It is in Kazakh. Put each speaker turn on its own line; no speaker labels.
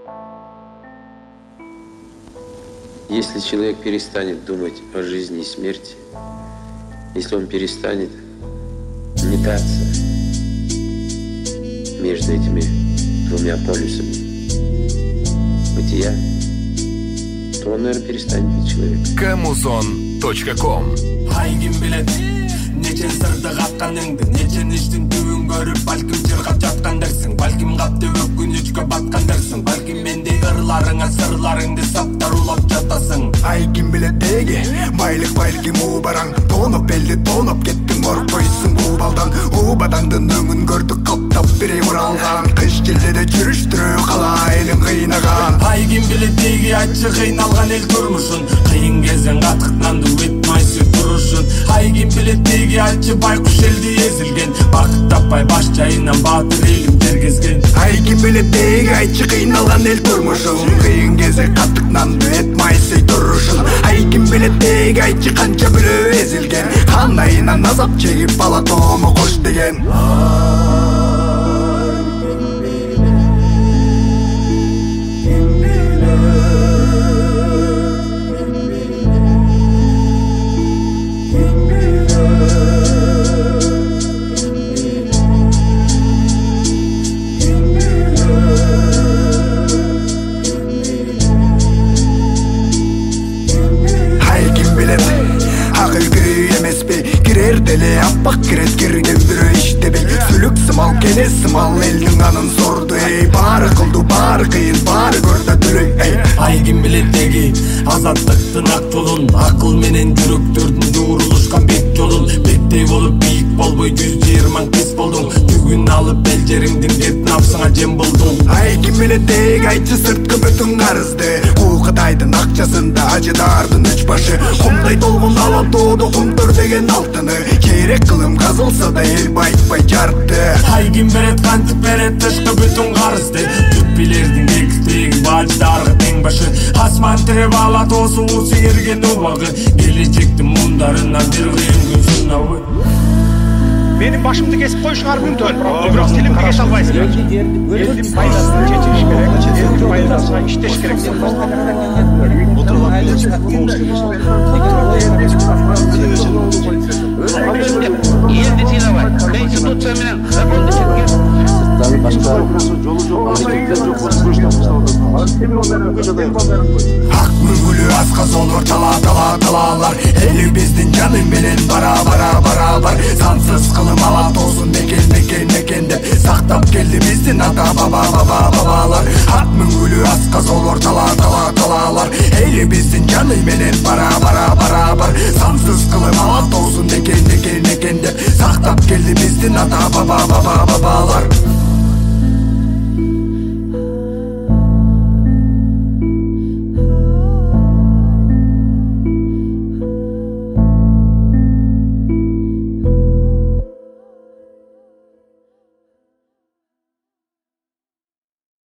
Если человек перестанет думать о жизни и смерти, если он перестанет метаться между этими двумя полюсами бытия, то он, наверное, перестанет быть человеком.
Kamuson.com
Нечен сырды қаққаныңды, нечен іштің түбін көріп, бәлкім жырғап жатқандарсың, бәлкім қапты өкінішке батқандарсың, бәлкім мендей ырларыңа сырларыңды саптар улап жатасың.
Ай кім біледі байлық бәлкім у бараң, тонып белді тонып кеттің орпойсың убадаңдың өңін көрдік қаптап бере оралған, қыш келді жүріштірі қалайлың қиынаған.
Ай кім біледі айтшы қиналған ел тұрмышын, қиын кезен қатықтанды өтмайсы тұрышын. Ай кім біледі айтшы байқұш елді езілген, бақыт таппай баш жайынан батыр елім тергезген.
Ай кім біледі айтшы қиналған ел тұрмышын, қиын кезе қатықтанды өтмайсы тұрышын. Ай кім біледі айтшы қанша білі езілген, қанайынан азап жегіп бала тоңы қош деген. Аппақ кірет керген бүрі іштебей, сүлік сымал кене сымал елдің анын сорды. Бары қылды, бары қиын, бары көрді дүлей.
Ай кім білеттегі азаттықтың ақ жолын, ақыл менен жүректердің жуырылышқан бек жолын. Бектей болып биік болбой 120 кес болдың, бүгін алып бел жеріңдің дет напсыңа жем болдың.
Ай кім білеттегі айтшы сыртқы бүтін қарызды, қуқытайдың ақшасында ажыдардың үш башы, құмдай толғын ала тоды құмтыр деген алтыны, керек қылым қазылса да ел байтпай жарықты.
Ай кім берет қантып берет тышқы бүтін қарызды, түппелердің екістегі баждарғы тең башы, асман тіреп ала тосы осы ерген убағы, келешектің мұндарынан бір қиын күн сынауы.
Менің башымды кесіп қойшыңар мүмкін, бірақ телімді кеш албайсың. Елдің пайдасын шешіш керек, елдің пайдасына іштеш керек.
Елді сыйлабай, конституция менен законды четкен.
Ақ мүңгілі асқаз олар талалар, елі бездің жаны менен бара-бар. Сансыз қылым ала тосын мекен деп сақтап келді біздің ата бабалар. Ақ мүңгілі асқаз олар талалар, елі бездің жаны менен бара-бар. Сансыз қылым ала тосын мекен деп сақтап келді біздің ата бабалар.